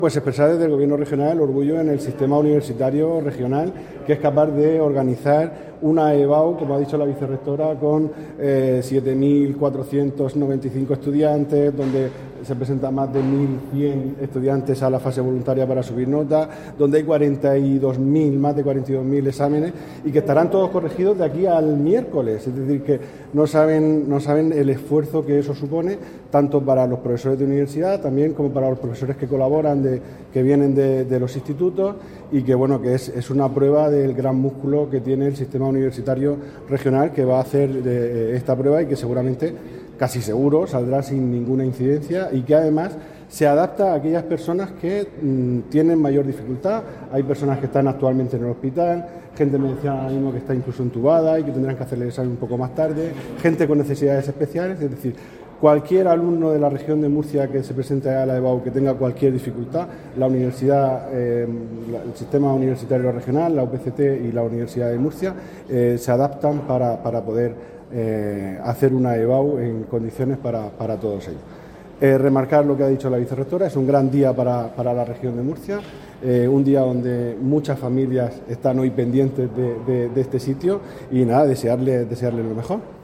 Pues expresar desde el Gobierno regional el orgullo en el sistema universitario regional, que es capaz de organizar una EBAU, como ha dicho la vicerrectora, con 7.495 estudiantes, donde se presentan más de 1.100 estudiantes a la fase voluntaria para subir nota, donde hay más de 42.000 exámenes y que estarán todos corregidos de aquí al miércoles. Es decir, que no saben el esfuerzo que eso supone, tanto para los profesores de universidad, también como para los profesores que colaboran, que vienen de los institutos, y que bueno, que es una prueba del gran músculo que tiene el sistema universitario regional, que va a hacer esta prueba y que seguramente, casi seguro, saldrá sin ninguna incidencia, y que además se adapta a aquellas personas que tienen mayor dificultad. Hay personas que están actualmente en el hospital, gente, me decía ahora mismo, que está incluso entubada y que tendrán que hacer el examen un poco más tarde, gente con necesidades especiales. Es decir, cualquier alumno de la región de Murcia que se presente a la EBAU, que tenga cualquier dificultad, la universidad, el sistema universitario regional, la UPCT y la Universidad de Murcia se adaptan para poder hacer una EBAU en condiciones para todos ellos. Remarcar lo que ha dicho la vicerrectora: es un gran día para la región de Murcia, un día donde muchas familias están hoy pendientes de este sitio, y nada, desearle lo mejor.